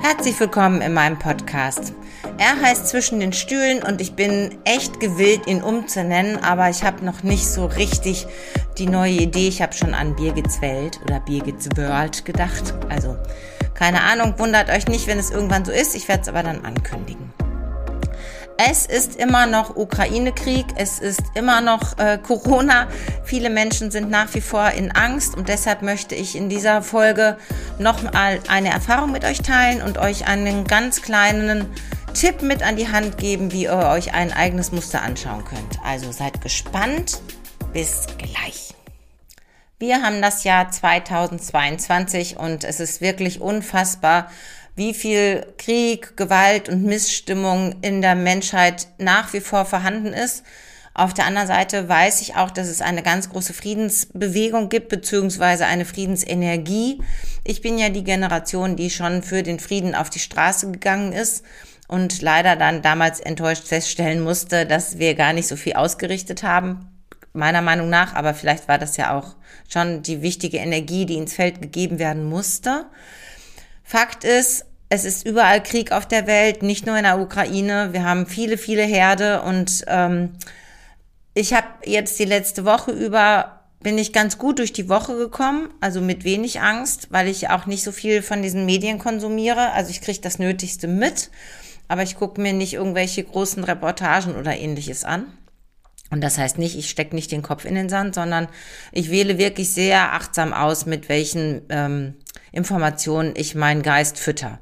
Herzlich willkommen in meinem Podcast. Er heißt Zwischen den Stühlen und ich bin echt gewillt, ihn umzunennen, aber ich habe noch nicht so richtig die neue Idee. Ich habe schon an Birgits Welt oder Birgits World gedacht. Also keine Ahnung, wundert euch nicht, wenn es irgendwann so ist. Ich werde es aber dann ankündigen. Es ist immer noch Ukraine-Krieg, es ist immer noch Corona. Viele Menschen sind nach wie vor in Angst und deshalb möchte ich in dieser Folge nochmal eine Erfahrung mit euch teilen und euch einen ganz kleinen Tipp mit an die Hand geben, wie ihr euch ein eigenes Muster anschauen könnt. Also seid gespannt, bis gleich. Wir haben das Jahr 2022 und es ist wirklich unfassbar, wie viel Krieg, Gewalt und Missstimmung in der Menschheit nach wie vor vorhanden ist. Auf der anderen Seite weiß ich auch, dass es eine ganz große Friedensbewegung gibt, beziehungsweise eine Friedensenergie. Ich bin ja die Generation, die schon für den Frieden auf die Straße gegangen ist und leider dann damals enttäuscht feststellen musste, dass wir gar nicht so viel ausgerichtet haben, meiner Meinung nach. Aber vielleicht war das ja auch schon die wichtige Energie, die ins Feld gegeben werden musste. Fakt ist, es ist überall Krieg auf der Welt, nicht nur in der Ukraine. Wir haben viele Herde und ich habe jetzt die letzte Woche über, bin ich ganz gut durch die Woche gekommen, also mit wenig Angst, weil ich auch nicht so viel von diesen Medien konsumiere. Also ich kriege das Nötigste mit, aber ich gucke mir nicht irgendwelche großen Reportagen oder Ähnliches an. Und das heißt nicht, ich stecke nicht den Kopf in den Sand, sondern ich wähle wirklich sehr achtsam aus, mit welchen Informationen ich meinen Geist fütter.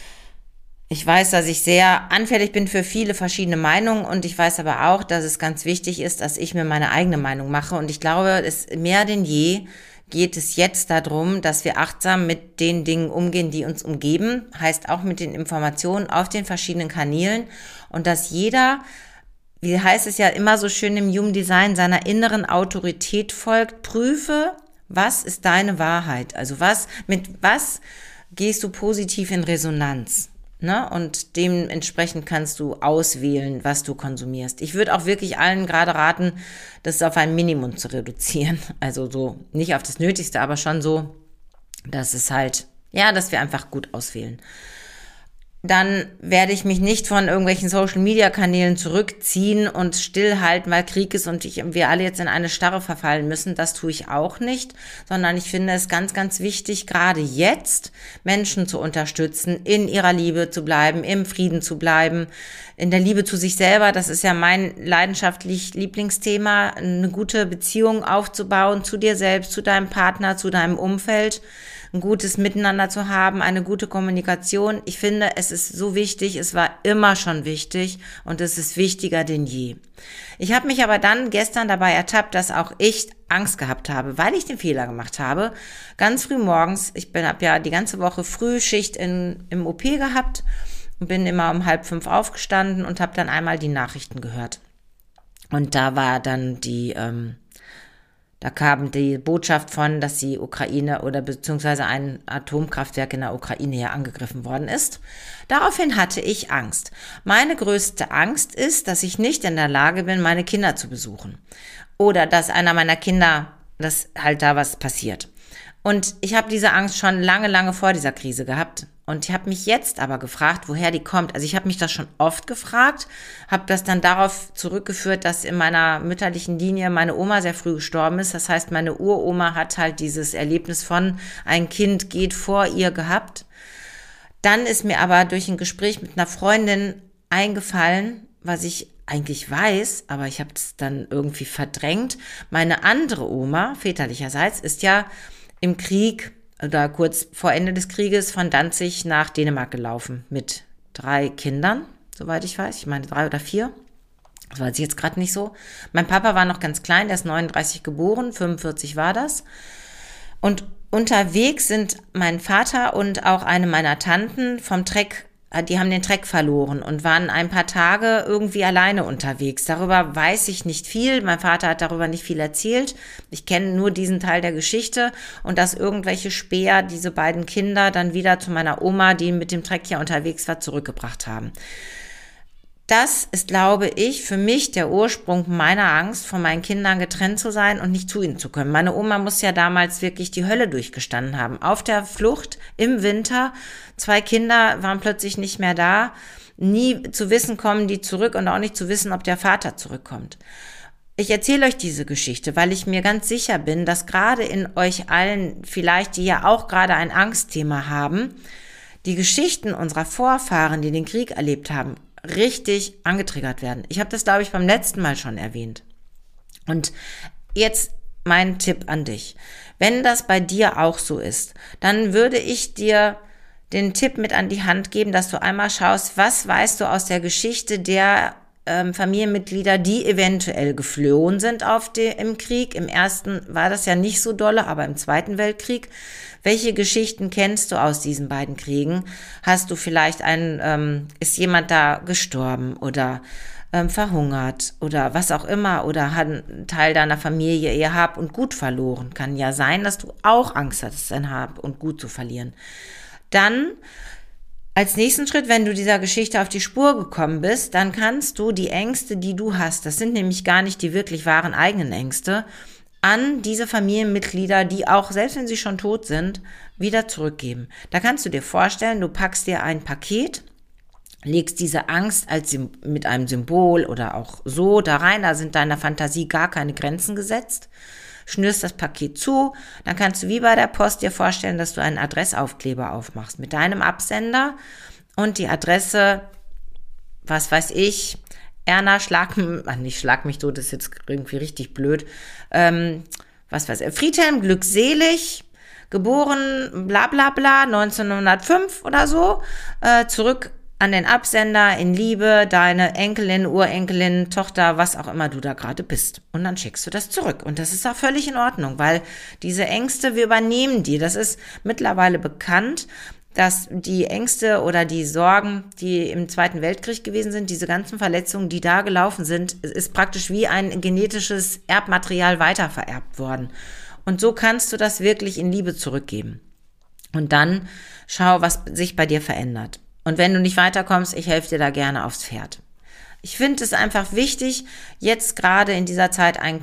Ich weiß, dass ich sehr anfällig bin für viele verschiedene Meinungen und ich weiß aber auch, dass es ganz wichtig ist, dass ich mir meine eigene Meinung mache. Und ich glaube, mehr denn je geht es jetzt darum, dass wir achtsam mit den Dingen umgehen, die uns umgeben, heißt auch mit den Informationen auf den verschiedenen Kanälen und dass jeder, wie heißt es ja immer so schön im Human Design, seiner inneren Autorität folgt. Prüfe, was ist deine Wahrheit? Also mit was gehst du positiv in Resonanz? Ne? Und dementsprechend kannst du auswählen, was du konsumierst. Ich würde auch wirklich allen gerade raten, das auf ein Minimum zu reduzieren. Also so nicht auf das Nötigste, aber schon so, dass es halt, ja, dass wir einfach gut auswählen. Dann werde ich mich nicht von irgendwelchen Social-Media-Kanälen zurückziehen und stillhalten, weil Krieg ist und wir alle jetzt in eine Starre verfallen müssen. Das tue ich auch nicht, sondern ich finde es ganz, ganz wichtig, gerade jetzt Menschen zu unterstützen, in ihrer Liebe zu bleiben, im Frieden zu bleiben, in der Liebe zu sich selber. Das ist ja mein leidenschaftlich Lieblingsthema, eine gute Beziehung aufzubauen zu dir selbst, zu deinem Partner, zu deinem Umfeld, ein gutes Miteinander zu haben, eine gute Kommunikation. Ich finde, es ist so wichtig, es war immer schon wichtig und es ist wichtiger denn je. Ich habe mich aber dann gestern dabei ertappt, dass auch ich Angst gehabt habe, weil ich den Fehler gemacht habe. Ganz früh morgens, habe ja die ganze Woche Frühschicht im OP gehabt und bin immer um 4:30 aufgestanden und habe dann einmal die Nachrichten gehört. Und da war dann da kam die Botschaft von, dass die Ukraine oder beziehungsweise ein Atomkraftwerk in der Ukraine ja angegriffen worden ist. Daraufhin hatte ich Angst. Meine größte Angst ist, dass ich nicht in der Lage bin, meine Kinder zu besuchen. Oder dass einer meiner Kinder, dass halt da was passiert. Und ich habe diese Angst schon lange vor dieser Krise gehabt. Und ich habe mich jetzt aber gefragt, woher die kommt. Also ich habe mich das schon oft gefragt, habe das dann darauf zurückgeführt, dass in meiner mütterlichen Linie meine Oma sehr früh gestorben ist. Das heißt, meine Uroma hat halt dieses Erlebnis von ein Kind geht vor ihr gehabt. Dann ist mir aber durch ein Gespräch mit einer Freundin eingefallen, was ich eigentlich weiß, aber ich habe es dann irgendwie verdrängt. Meine andere Oma, väterlicherseits, ist ja im Krieg oder kurz vor Ende des Krieges von Danzig nach Dänemark gelaufen mit 3 Kindern, soweit ich weiß. Ich meine 3 oder 4. Das weiß ich jetzt gerade nicht so. Mein Papa war noch ganz klein, der ist 39 geboren, 45 war das. Und unterwegs sind mein Vater und auch eine meiner Tanten vom Trek, die haben den Trek verloren und waren ein paar Tage irgendwie alleine unterwegs. Darüber weiß ich nicht viel. Mein Vater hat darüber nicht viel erzählt. Ich kenne nur diesen Teil der Geschichte und dass irgendwelche Späher diese beiden Kinder dann wieder zu meiner Oma, die mit dem Trek ja unterwegs war, zurückgebracht haben. Das ist, glaube ich, für mich der Ursprung meiner Angst, von meinen Kindern getrennt zu sein und nicht zu ihnen zu können. Meine Oma muss ja damals wirklich die Hölle durchgestanden haben. Auf der Flucht im Winter, 2 Kinder waren plötzlich nicht mehr da. Nie zu wissen, kommen die zurück und auch nicht zu wissen, ob der Vater zurückkommt. Ich erzähle euch diese Geschichte, weil ich mir ganz sicher bin, dass gerade in euch allen, vielleicht die ja auch gerade ein Angstthema haben, die Geschichten unserer Vorfahren, die den Krieg erlebt haben, richtig angetriggert werden. Ich habe das, glaube ich, beim letzten Mal schon erwähnt. Und jetzt mein Tipp an dich. Wenn das bei dir auch so ist, dann würde ich dir den Tipp mit an die Hand geben, dass du einmal schaust, was weißt du aus der Geschichte der Familienmitglieder, die eventuell geflohen sind im Krieg. Im ersten war das ja nicht so dolle, aber im Zweiten Weltkrieg. Welche Geschichten kennst du aus diesen beiden Kriegen? Hast du vielleicht ist jemand da gestorben oder verhungert oder was auch immer oder hat ein Teil deiner Familie ihr Hab und Gut verloren? Kann ja sein, dass du auch Angst hattest, dein Hab und Gut zu verlieren. Dann als nächsten Schritt, wenn du dieser Geschichte auf die Spur gekommen bist, dann kannst du die Ängste, die du hast, das sind nämlich gar nicht die wirklich wahren eigenen Ängste, an diese Familienmitglieder, die auch, selbst wenn sie schon tot sind, wieder zurückgeben. Da kannst du dir vorstellen, du packst dir ein Paket, legst diese Angst mit einem Symbol oder auch so da rein, da sind deiner Fantasie gar keine Grenzen gesetzt, schnürst das Paket zu, dann kannst du wie bei der Post dir vorstellen, dass du einen Adressaufkleber aufmachst mit deinem Absender und die Adresse, was weiß ich, Erna, schlag mich tot, das ist jetzt irgendwie richtig blöd, Friedhelm Glückselig, geboren bla bla bla, 1905 oder so, zurück an den Absender in Liebe, deine Enkelin, Urenkelin, Tochter, was auch immer du da gerade bist. Und dann schickst du das zurück. Und das ist auch völlig in Ordnung, weil diese Ängste, wir übernehmen die. Das ist mittlerweile bekannt, dass die Ängste oder die Sorgen, die im Zweiten Weltkrieg gewesen sind, diese ganzen Verletzungen, die da gelaufen sind, ist praktisch wie ein genetisches Erbmaterial weitervererbt worden. Und so kannst du das wirklich in Liebe zurückgeben. Und dann schau, was sich bei dir verändert. Und wenn du nicht weiterkommst, ich helfe dir da gerne aufs Pferd. Ich finde es einfach wichtig, jetzt gerade in dieser Zeit einen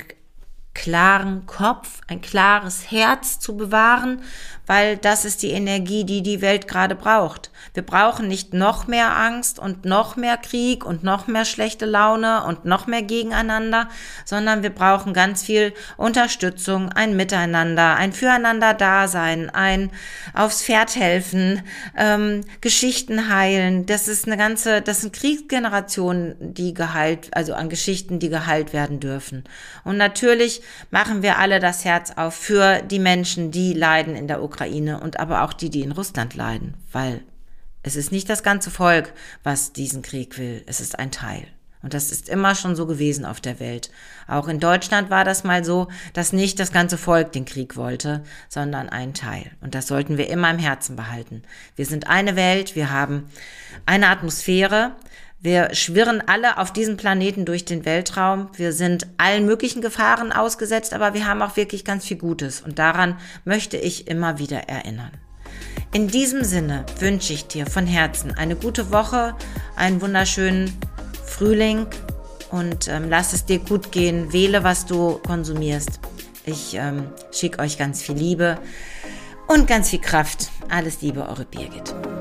klaren Kopf, ein klares Herz zu bewahren, weil das ist die Energie, die die Welt gerade braucht. Wir brauchen nicht noch mehr Angst und noch mehr Krieg und noch mehr schlechte Laune und noch mehr Gegeneinander, sondern wir brauchen ganz viel Unterstützung, ein Miteinander, ein Füreinander-Dasein, ein aufs Pferd helfen, Geschichten heilen. Das sind Kriegsgenerationen, an Geschichten, die geheilt werden dürfen. Und natürlich machen wir alle das Herz auf für die Menschen, die leiden in der Ukraine und aber auch die in Russland leiden, weil es ist nicht das ganze Volk, was diesen Krieg will, es ist ein Teil. Und das ist immer schon so gewesen auf der Welt. Auch in Deutschland war das mal so, dass nicht das ganze Volk den Krieg wollte, sondern ein Teil. Und das sollten wir immer im Herzen behalten. Wir sind eine Welt, wir haben eine Atmosphäre, wir schwirren alle auf diesem Planeten durch den Weltraum. Wir sind allen möglichen Gefahren ausgesetzt, aber wir haben auch wirklich ganz viel Gutes. Und daran möchte ich immer wieder erinnern. In diesem Sinne wünsche ich dir von Herzen eine gute Woche, einen wunderschönen Frühling und lass es dir gut gehen. Wähle, was du konsumierst. Ich schicke euch ganz viel Liebe und ganz viel Kraft. Alles Liebe, eure Birgit.